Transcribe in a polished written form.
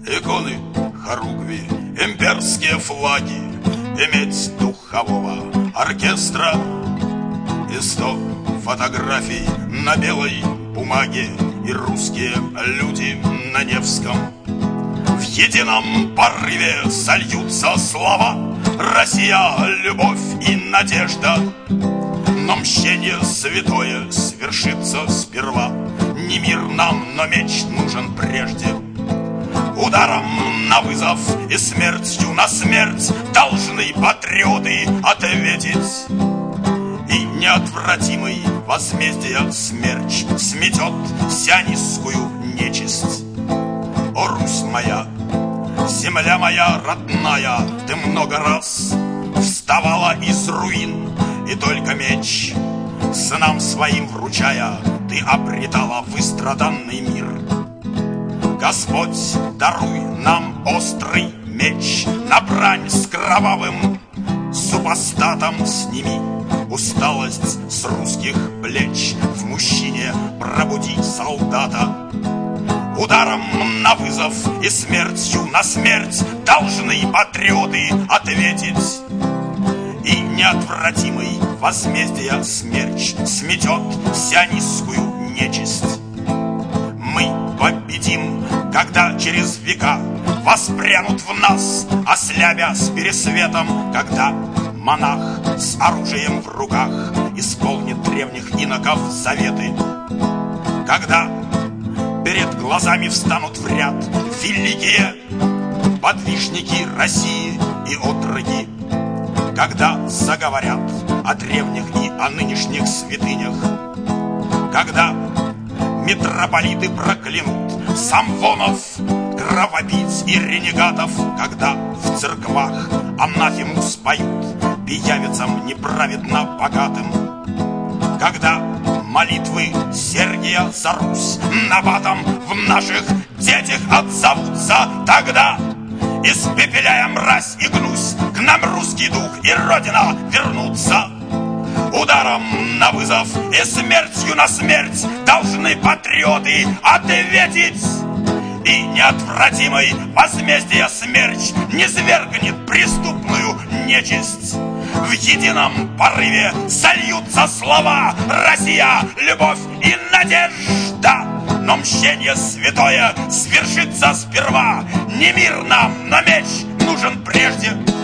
иконы, хоругви, имперские флаги, иметь духового оркестра и 100 фотографий на белой бумаге и русские люди на Невском. В едином порыве сольются слова: Россия, любовь и надежда. Но мщение святое свершится сперва. Не мир нам, но меч нужен прежде. Ударом на вызов и смертью на смерть должны патриоты ответить. И неотвратимый возмездия смерч сметет сионистскую нечисть. О, Русь моя, земля моя родная, ты много раз вставала из руин, и только меч сынам своим вручая, ты обретала выстраданный мир. Господь, даруй нам острый меч, на брань с кровавым супостатом сними. Усталость с русских плеч в мужчине пробудить солдата. Ударом на вызов и смертью на смерть должны патриоты ответить. И неотвратимый возмездия смерч сметет сионистскую нечисть. Мы победим, когда через века воспрянут в нас, ослябя с пересветом, когда монах с оружием в руках исполнит древних иноков заветы, когда перед глазами встанут в ряд великие подвижники России и отроки, когда заговорят о древних и о нынешних святынях, когда митрополиты проклянут самвонов, кровопийц и ренегатов, когда в церквах анафему споют пиявицам неправедно богатым, когда молитвы Сергия за Русь набатом в наших детях отзовутся, тогда, испепеляя мразь и гнусь, к нам русский дух и Родина вернутся. Ударом на вызов и смертью на смерть должны патриоты ответить. И неотвратимый возмездие смерч низвергнет преступную нечисть. В едином порыве сольются слова: Россия, любовь и надежда. Но мщение святое свершится сперва. Не мир нам, но меч нужен прежде.